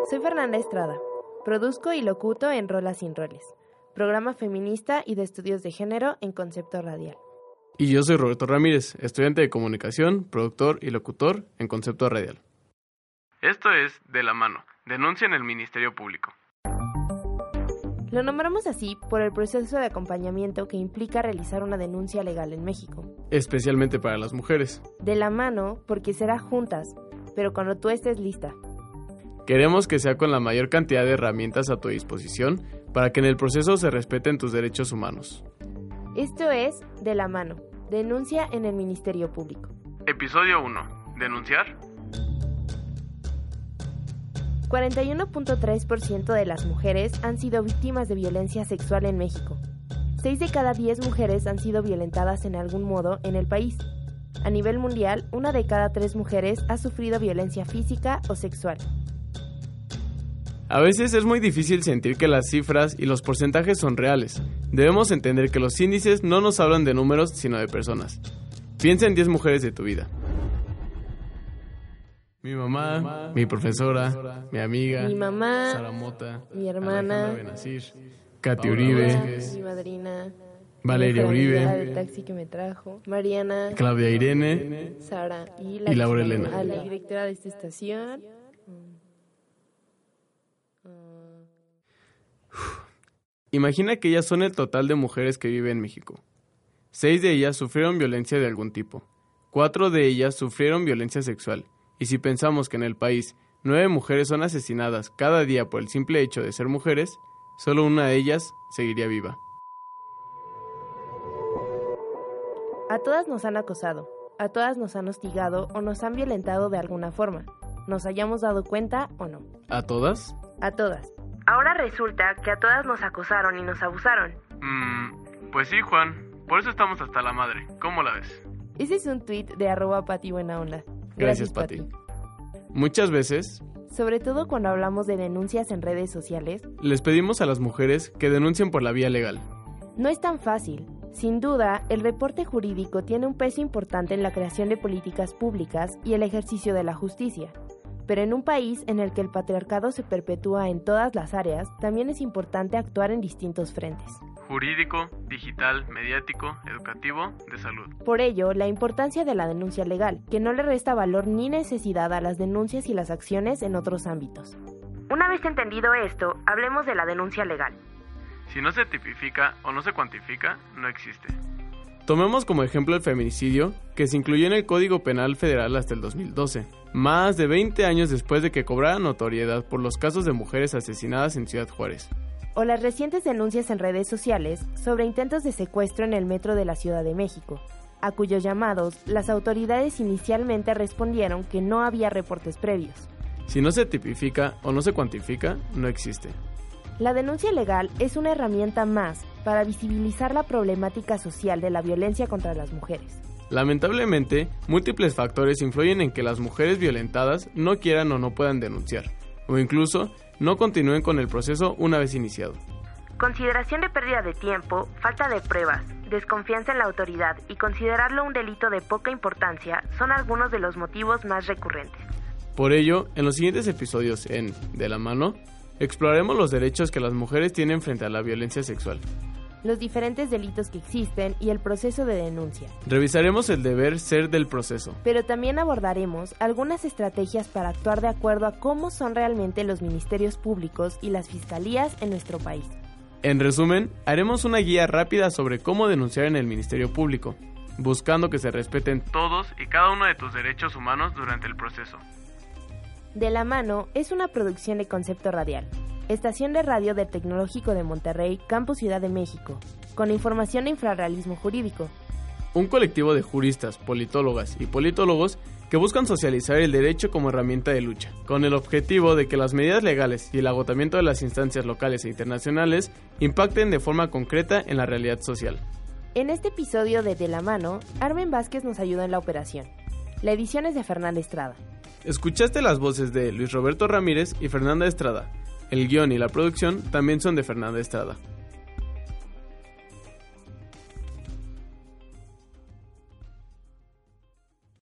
Soy Fernanda Estrada. Produzco y locuto en Rolas sin Roles, programa feminista y de estudios de género en Concepto Radial. Y yo soy Roberto Ramírez, estudiante de comunicación, productor y locutor en Concepto Radial. Esto es De la Mano, denuncia en el Ministerio Público. Lo nombramos así por el proceso de acompañamiento que implica realizar una denuncia legal en México. Especialmente para las mujeres. De la mano porque será juntas, pero cuando tú estés lista. Queremos que sea con la mayor cantidad de herramientas a tu disposición para que en el proceso se respeten tus derechos humanos. Esto es De la Mano, denuncia en el Ministerio Público. Episodio 1. ¿Denunciar? 41.3% de las mujeres han sido víctimas de violencia sexual en México. 6 de cada 10 mujeres han sido violentadas en algún modo en el país. A nivel mundial, 1 de cada 3 mujeres ha sufrido violencia física o sexual. A veces es muy difícil sentir que las cifras y los porcentajes son reales. Debemos entender que los índices no nos hablan de números, sino de personas. Piensa en 10 mujeres de tu vida. Mi mamá, mi profesora, mi amiga, mi mamá, Sara Mota, mi hermana, Benazir, Katy Uribe, mi madrina, Valeria Uribe, el taxi que me trajo, Mariana, Claudia Irene, Sara y Laura Elena. La directora de esta estación. Imagina que ellas son el total de mujeres que viven en México. 6 de ellas sufrieron violencia de algún tipo. 4 de ellas sufrieron violencia sexual. Y si pensamos que en el país 9 mujeres son asesinadas cada día por el simple hecho de ser mujeres, solo una de ellas seguiría viva. A todas nos han acosado, a todas nos han hostigado o nos han violentado de alguna forma, nos hayamos dado cuenta o no. ¿A todas? A todas. Ahora resulta que a todas nos acosaron y nos abusaron. Pues sí, Juan. Por eso estamos hasta la madre. ¿Cómo la ves? Ese es un tuit de @PatiBuenaOnda. Gracias, Pati. Muchas veces, sobre todo cuando hablamos de denuncias en redes sociales, les pedimos a las mujeres que denuncien por la vía legal. No es tan fácil. Sin duda, el reporte jurídico tiene un peso importante en la creación de políticas públicas y el ejercicio de la justicia. Pero en un país en el que el patriarcado se perpetúa en todas las áreas, también es importante actuar en distintos frentes. Jurídico, digital, mediático, educativo, de salud. Por ello, la importancia de la denuncia legal, que no le resta valor ni necesidad a las denuncias y las acciones en otros ámbitos. Una vez entendido esto, hablemos de la denuncia legal. Si no se tipifica o no se cuantifica, no existe. Tomemos como ejemplo el feminicidio, que se incluyó en el Código Penal Federal hasta el 2012, más de 20 años después de que cobrara notoriedad por los casos de mujeres asesinadas en Ciudad Juárez. O las recientes denuncias en redes sociales sobre intentos de secuestro en el metro de la Ciudad de México, a cuyos llamados las autoridades inicialmente respondieron que no había reportes previos. Si no se tipifica o no se cuantifica, no existe. La denuncia legal es una herramienta más para visibilizar la problemática social de la violencia contra las mujeres. Lamentablemente, múltiples factores influyen en que las mujeres violentadas no quieran o no puedan denunciar, o incluso no continúen con el proceso una vez iniciado. Consideración de pérdida de tiempo, falta de pruebas, desconfianza en la autoridad y considerarlo un delito de poca importancia son algunos de los motivos más recurrentes. Por ello, en los siguientes episodios en De la Mano, exploraremos los derechos que las mujeres tienen frente a la violencia sexual, los diferentes delitos que existen y el proceso de denuncia. Revisaremos el deber ser del proceso. Pero también abordaremos algunas estrategias para actuar de acuerdo a cómo son realmente los ministerios públicos y las fiscalías en nuestro país. En resumen, haremos una guía rápida sobre cómo denunciar en el Ministerio Público, buscando que se respeten todos y cada uno de tus derechos humanos durante el proceso. De la Mano es una producción de Concepto Radial, estación de radio del Tecnológico de Monterrey, Campus Ciudad de México, con información de infrarrealismo jurídico. Un colectivo de juristas, politólogas y politólogos que buscan socializar el derecho como herramienta de lucha, con el objetivo de que las medidas legales y el agotamiento de las instancias locales e internacionales impacten de forma concreta en la realidad social. En este episodio de la Mano, Armen Vázquez nos ayudó en la operación. La edición es de Fernanda Estrada. Escuchaste las voces de Luis Roberto Ramírez y Fernanda Estrada. El guión y la producción también son de Fernanda Estrada.